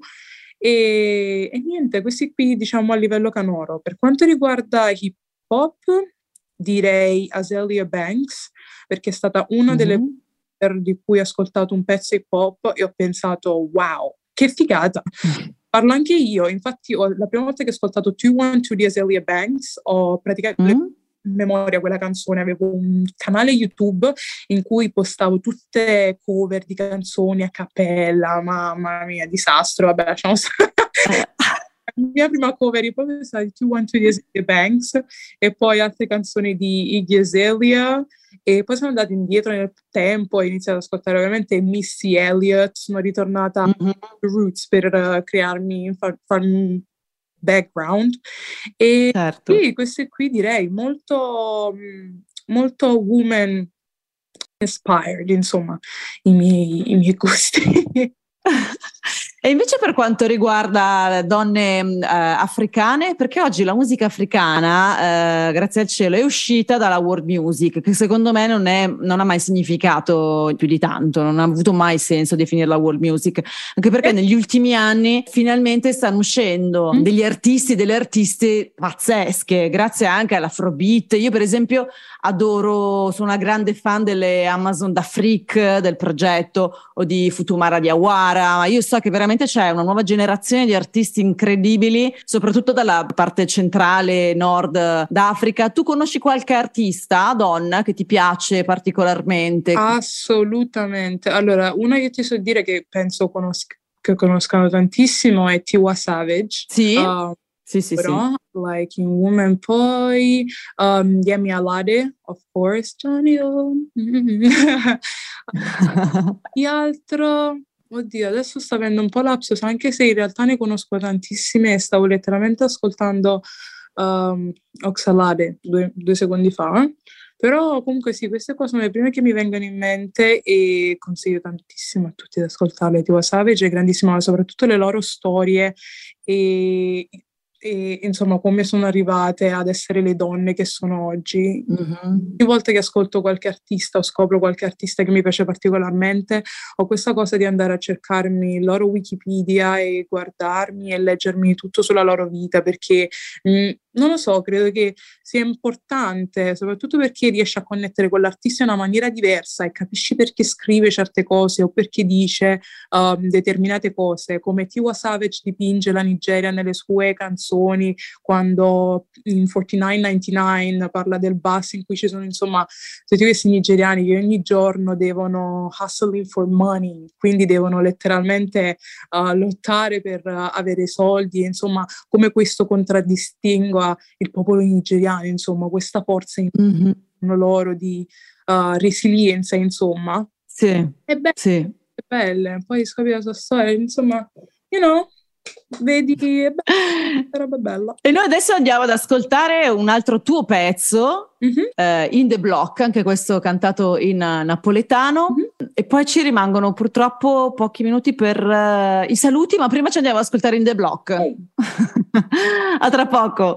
e, e niente, questi qui diciamo a livello canoro. Per quanto riguarda hip hop, direi Azealia Banks, perché è stata una Mm-hmm. delle per di cui ho ascoltato un pezzo hip hop e ho pensato wow, che figata. Parlo anche io, infatti ho, la prima volta che ho ascoltato two one two di Azealia Banks ho praticamente mm. in memoria quella canzone, avevo un canale YouTube in cui postavo tutte cover di canzoni a cappella, mamma mia, disastro, vabbè, lasciamo stare. La mia prima cover poi è stata two one two di Azealia Banks e poi altre canzoni di Iggy Azalea, e poi sono andata indietro nel tempo e ho iniziato ad ascoltare ovviamente Missy Elliott, sono ritornata mm-hmm. a Roots per uh, crearmi, far, farmi background, e certo. Sì, queste qui direi molto molto woman inspired, insomma, i miei, i miei gusti. E invece per quanto riguarda donne eh, africane, perché oggi la musica africana, eh, grazie al cielo, è uscita dalla world music, che secondo me non, è, non ha mai significato più di tanto, non ha avuto mai senso definirla world music, anche perché eh. negli ultimi anni finalmente stanno uscendo mm. degli artisti, delle artiste pazzesche, grazie anche all'Afrobeat. Io per esempio adoro, sono una grande fan delle Amazon d'Afrique, del progetto, o di Futumara Diawara, ma io so che veramente c'è una nuova generazione di artisti incredibili, soprattutto dalla parte centrale, nord d'Africa. Tu conosci qualche artista, donna, che ti piace particolarmente? Assolutamente. Allora, una che ti so dire che penso conosc- che conoscano tantissimo è Tiwa Savage. Sì, uh, sì, sì, però, sì. like in Woman, poi um, Yemi Alade, of course, Johnny O. Chi altro? Oddio, adesso sta avendo un po' lapsus, anche se in realtà ne conosco tantissime e stavo letteralmente ascoltando um, Oxalade due, due secondi fa. Però comunque sì, queste qua sono le prime che mi vengono in mente e consiglio tantissimo a tutti di ascoltarle. Tiwa Savage è grandissima, soprattutto le loro storie e... e insomma come sono arrivate ad essere le donne che sono oggi. Mm-hmm. Ogni volta che ascolto qualche artista o scopro qualche artista che mi piace particolarmente, ho questa cosa di andare a cercarmi il loro Wikipedia e guardarmi e leggermi tutto sulla loro vita, perché mh, non lo so, credo che sia importante, soprattutto perché riesci a connettere con l'artista in una maniera diversa e capisci perché scrive certe cose o perché dice um, determinate cose, come Tiwa Savage dipinge la Nigeria nelle sue canzoni, quando in quarantanove novantanove parla del bus in cui ci sono insomma tutti questi nigeriani che ogni giorno devono hustling for money, quindi devono letteralmente uh, lottare per uh, avere soldi, insomma come questo contraddistingua il popolo nigeriano, insomma questa forza in mm-hmm. loro di uh, resilienza, insomma. Sì, è bello, sì. È belle, poi scopri la sua storia, insomma, you know, vedi, è bella, è roba bella. E noi adesso andiamo ad ascoltare un altro tuo pezzo, mm-hmm. eh, In The Block, anche questo cantato in uh, napoletano, mm-hmm. e poi ci rimangono purtroppo pochi minuti per uh, i saluti, ma prima ci andiamo ad ascoltare In The Block. Oh. A tra poco.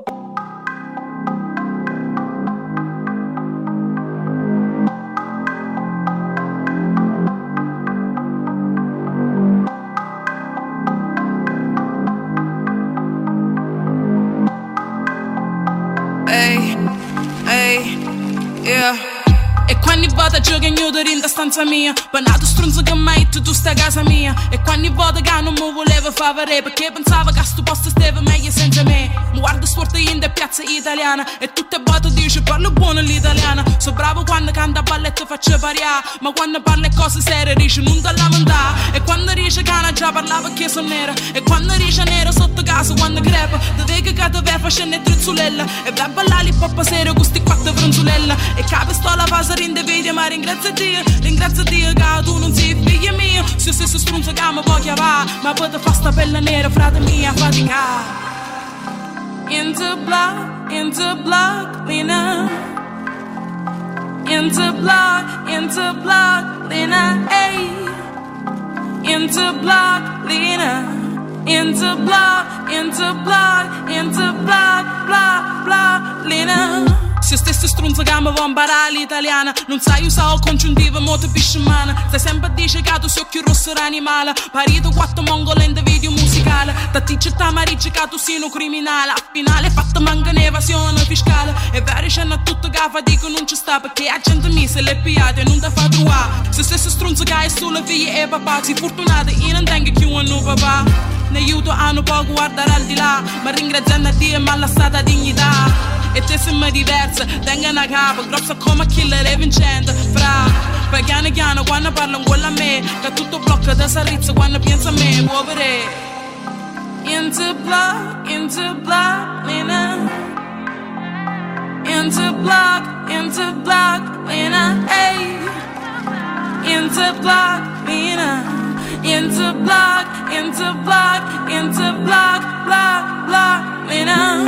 E quando vado gioco ignudo in da stanza mia, panato stronzo che mai tu tu sta a casa mia. E quando vado che non mi voleva favore, perché pensava che sto posto stava meglio senza me. Mi guardo storto in da piazza italiana e tutte volte dice parlo buono l'italiana. So bravo quando canta a balletto faccio pariare, ma quando parla cose serie dice non da lamentare. E quando dice cana già parlava che sono nera, e quando dice nero sotto casa quando crepa dove che cade ve facendo e trizzulella. E va a ballare l'hip hop serio con sti quattro franzulella. E capo sto la fase rinde video, ma ringrazio Dio, ringrazio Dio che tu non sei figlio mio. Se stesso strunzo che mi può chiamare, ma poi ti fa sta pelle nera, frate mia, fatica. Into block, into block, Lena. Into block, into block, Lena, hey. Into block, Lena. Into block, into block, into block, block, block, Lena. Se stesse strunza che mi vuoi imparare l'italiana, non sai usare il congiuntivo, mo ti pisciamana. Stai sempre a dire che tu sei occhi rosso animale. Parito quattro mongole in video musicale. Da ti c'è ta mariccia che tu sei un criminale. A finale fatta manca un'evasione fiscale. E vero c'è tutto che fatica non ci sta, perché la gente mi se l'è pigliata e non ti fa trovare. Se stesse strunza che è solo figlia e papà, si fortunata io non tengo più un nuovo papà. Ne aiuto a non può guardare al di là, ma ringraziando a Dio mi ha lasciata dignità. E te sei diversa, tenga una capa, grossa come killer e vincente. Fra, poi piano piano quando parlano con a me, che tutto blocca da sarrizza quando pensa a me, povere. Into block, into block, Lena. Into block, into block, Lena. Hey. Into block, Lena. Into block, into block, into block, block, block, Lena.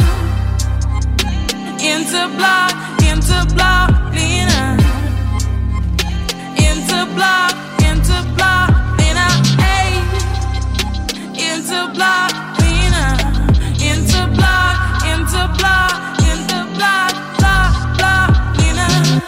Into block, into block, Lena. Into block, into block, Lena. Hey. Into block, Lena. Into block, into block, into block, block, block, Lena.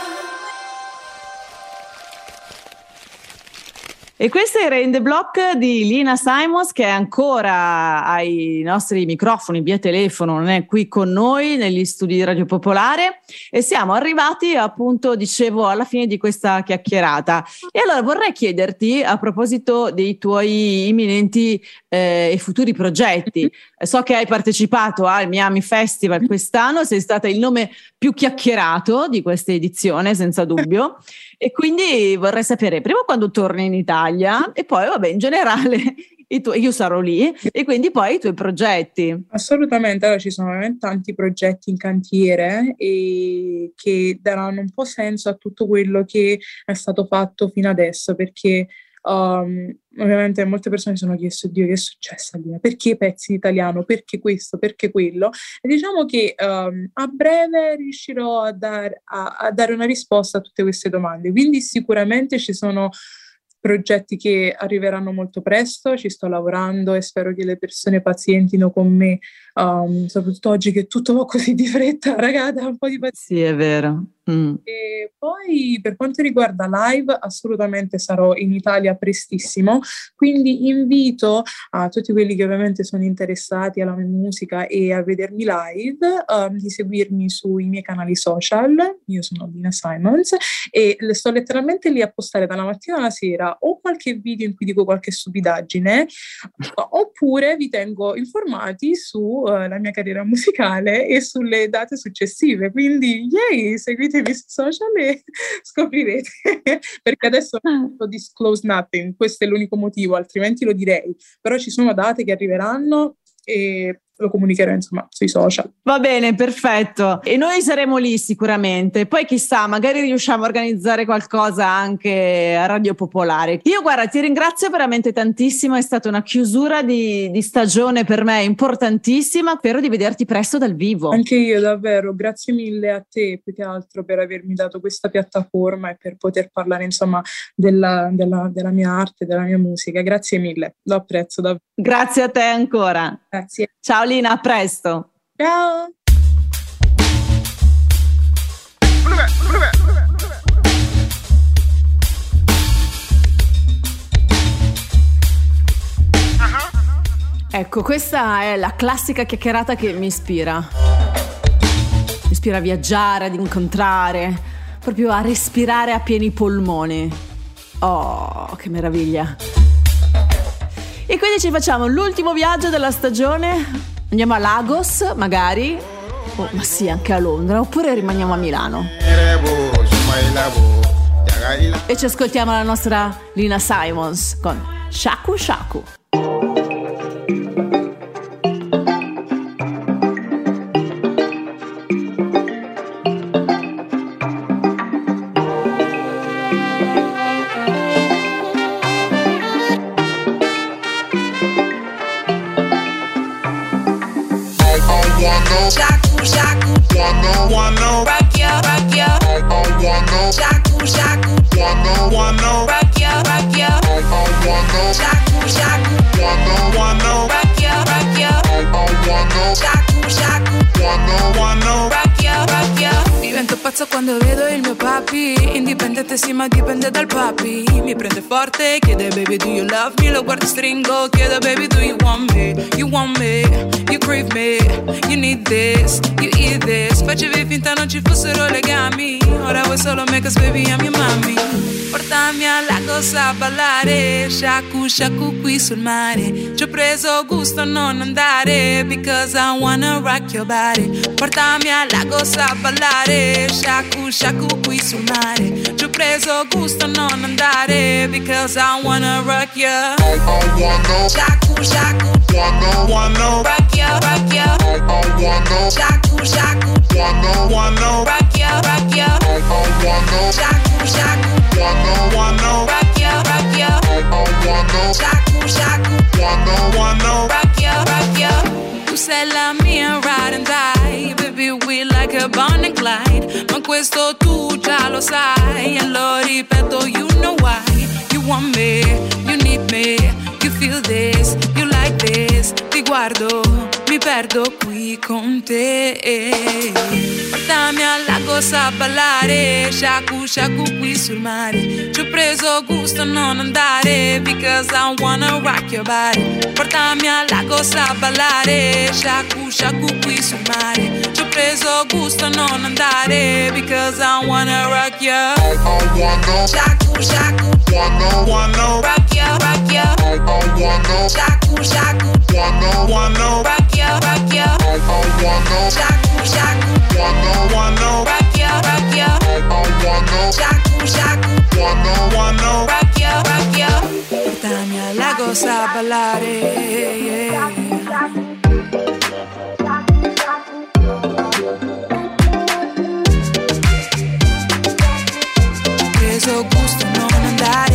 E questo era In The Block di Lina Simons, che è ancora ai nostri microfoni via telefono, non è qui con noi negli studi di Radio Popolare, e siamo arrivati appunto, dicevo, alla fine di questa chiacchierata. E allora vorrei chiederti, a proposito dei tuoi imminenti eh, e futuri progetti, so che hai partecipato al Miami Festival quest'anno, sei stata il nome più chiacchierato di questa edizione, senza dubbio. E quindi vorrei sapere prima quando torni in Italia e poi, vabbè, in generale, i tuoi, io sarò lì, e quindi poi i tuoi progetti. Assolutamente, allora ci sono veramente tanti progetti in cantiere e che daranno un po' senso a tutto quello che è stato fatto fino adesso, perché um, ovviamente molte persone si sono chiesto: Dio, che è successo lì? Perché pezzi di italiano? Perché questo? Perché quello? E diciamo che um, a breve riuscirò a, dar, a, a dare una risposta a tutte queste domande, quindi sicuramente ci sono progetti che arriveranno molto presto, ci sto lavorando e spero che le persone pazientino con me, um, soprattutto oggi che tutto va così di fretta, ragazzi, un po' di pazienza. Sì, è vero. Mm. E poi per quanto riguarda live, assolutamente sarò in Italia prestissimo, quindi invito a tutti quelli che ovviamente sono interessati alla mia musica e a vedermi live um, di seguirmi sui miei canali social. Io sono Lina Simons e le sto letteralmente lì a postare dalla mattina alla sera o qualche video in cui dico qualche stupidaggine, oppure vi tengo informati sulla uh, mia carriera musicale e sulle date successive, quindi yay, seguitemi sui social e scoprirete, perché adesso non ho disclose nothing, questo è l'unico motivo, altrimenti lo direi, però ci sono date che arriveranno e lo comunicherò insomma sui social. Va bene, perfetto, e noi saremo lì sicuramente, poi chissà, magari riusciamo a organizzare qualcosa anche a Radio Popolare. Io guarda, ti ringrazio veramente tantissimo, è stata una chiusura di, di stagione per me importantissima, spero di vederti presto dal vivo. Anche io davvero, grazie mille a te più che altro per avermi dato questa piattaforma e per poter parlare insomma della, della, della mia arte, della mia musica, grazie mille, lo apprezzo davvero. Grazie a te ancora. Grazie. Ciao Lina, a presto. Ciao. Ecco, questa è la classica chiacchierata che mi ispira. Mi ispira a viaggiare, ad incontrare, proprio a respirare a pieni polmoni. Oh, che meraviglia. E quindi ci facciamo l'ultimo viaggio della stagione. Andiamo a Lagos, magari. Oh, ma sì, anche a Londra. Oppure rimaniamo a Milano. E ci ascoltiamo la nostra Lina Simons con Shaku Shaku. Shaku shaku, wanna wanna rock ya, rock ya. I wanna shaku shaku, wanna wanna rock ya, rock ya. I wanna shaku shaku, wanna wanna rock ya, rock ya. I wanna shaku shaku, wanna wanna rock ya, rock ya. Viven pazza quando vedo il mio papi. Indipendente sì ma dipende dal papi. Mi prende forte, chiede baby do you love me. Lo guardo stringo, chiede baby do you want me. You want me, you crave me. You need this, you eat this. Facevi finta non ci fossero legami. Ora vuoi solo me cause baby I'm your mommy. Portami al lago a ballare. Shaku shaku qui sul mare. Ci ho preso gusto a non andare because I wanna rock your body. Portami al lago a ballare. Shaku shaku qui sul mare. Ci ho preso gusto a non andare because I wanna rock you. I, I wanna Shaku shaku wanna wanna rock you, rock you. I, I wanna Shaku shaku wanna wanna rock you, rock you. I, I wanna Shaku shaku wanna wanna rock you, rock you. I, I wanna Shaku shaku wanna wanna rock you, rock you. Tu sei la mia ride and die, baby we like a Bonnie and Clyde. Ma questo tu già lo sai e lo ripeto, you know why. You want me, you need me, you feel this, you like this. Ti guardo, mi perdo qui con te. Portami al lago a ballare, shaku shaku qui sul mare. Ci ho preso gusto a non andare because I wanna rock your body. Portami al lago a ballare, shaku shaku qui sul mare. Ci ho preso gusto a non andare because I wanna rock you. I, I wanna Shaku shaku wanna wanna rock you, rock you. I, I wanna Shaku shaku wanna wanna rock you, rock you. I, I wanna Shaku shaku wanna wanna rock you, rock you. I, I wanna Shaku shaku wanna wanna rock you, rock you. Portami al lago a ballare, yeah. Preso gusto a non andare,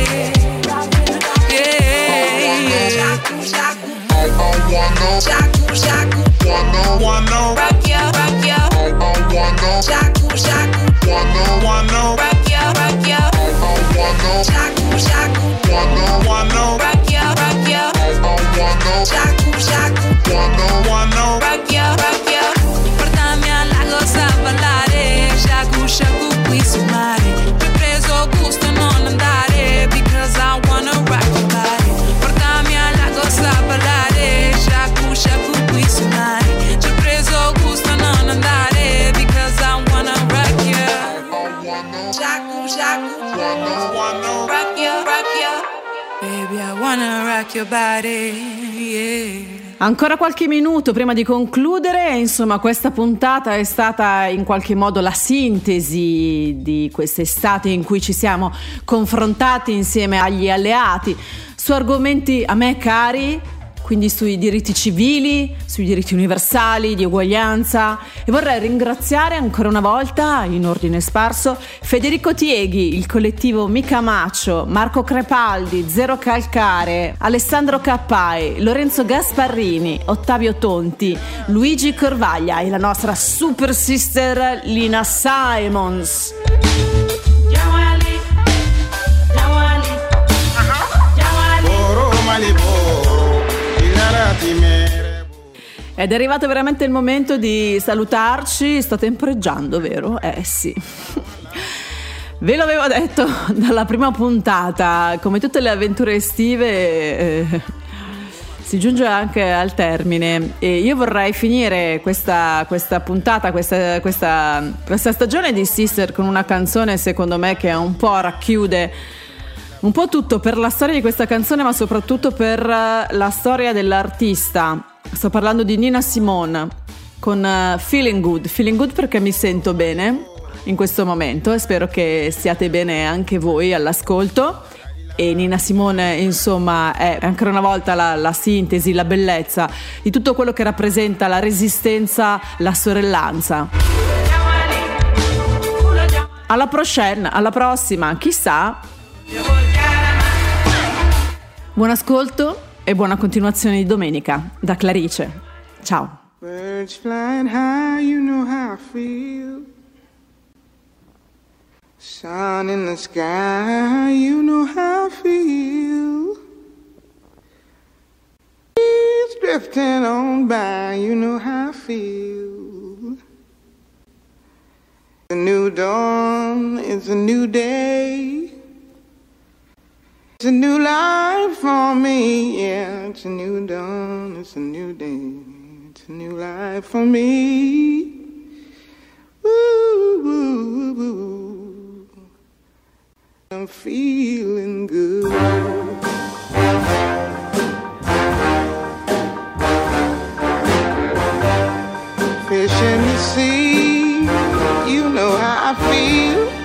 yeah. Shaku shaku I, I wanna shaku shaku wanna wanna rock you, rock you. I, I wanna Shaku shaku wanna wanna rock you, rock you. I wanna Shaku shaku wanna wanna rock you, rock you. I, I wanna Shaku shaku wanna wanna rock you, rock you. Portami al lago a ballare, shaku shaku qui sul mare. Ci ho preso gusto a non andare because I wanna rock your body. Portami al lago a ballare, shaku shaku qui sul mare. Ci ho preso gusto a non andare because I wanna rock you. Shaku shaku wanna wanna rock you, rock you. Baby I wanna rock your body, yeah. Ancora qualche minuto prima di concludere, insomma questa puntata è stata in qualche modo la sintesi di quest'estate in cui ci siamo confrontati insieme agli alleati su argomenti a me cari, quindi sui diritti civili, sui diritti universali, di uguaglianza, e vorrei ringraziare ancora una volta, in ordine sparso, Federico Tieghi, il collettivo Mica Macio, Marco Crepaldi, Zero Calcare, Alessandro Cappai, Lorenzo Gasparrini, Ottavio Tonti, Luigi Corvaglia e la nostra super sister Lina Simons. Ed è arrivato veramente il momento di salutarci. Sto temporeggiando, vero? Eh sì. Ve l'avevo detto dalla prima puntata, come tutte le avventure estive eh, si giunge anche al termine e io vorrei finire questa, questa puntata, questa, questa, questa stagione di Sister con una canzone secondo me che un po' racchiude un po' tutto per la storia di questa canzone, ma soprattutto per la storia dell'artista. Sto parlando di Nina Simone con uh, Feeling Good. Feeling Good perché mi sento bene in questo momento e spero che stiate bene anche voi all'ascolto. E Nina Simone insomma è ancora una volta la, la sintesi, la bellezza di tutto quello che rappresenta la resistenza, la sorellanza. Alla prochaine, alla prossima, chissà. Buon ascolto e buona continuazione di domenica da Clarice. Ciao. Birds flying high, you know how I feel. Sun in the sky, you know how I feel. Breeze drifting on by, you know how I feel. The dawn, it's a new day. It's a new life for me, yeah. It's a new dawn, it's a new day. It's a new life for me. Ooh, ooh, ooh. I'm feeling good. Fish in the sea, you know how I feel.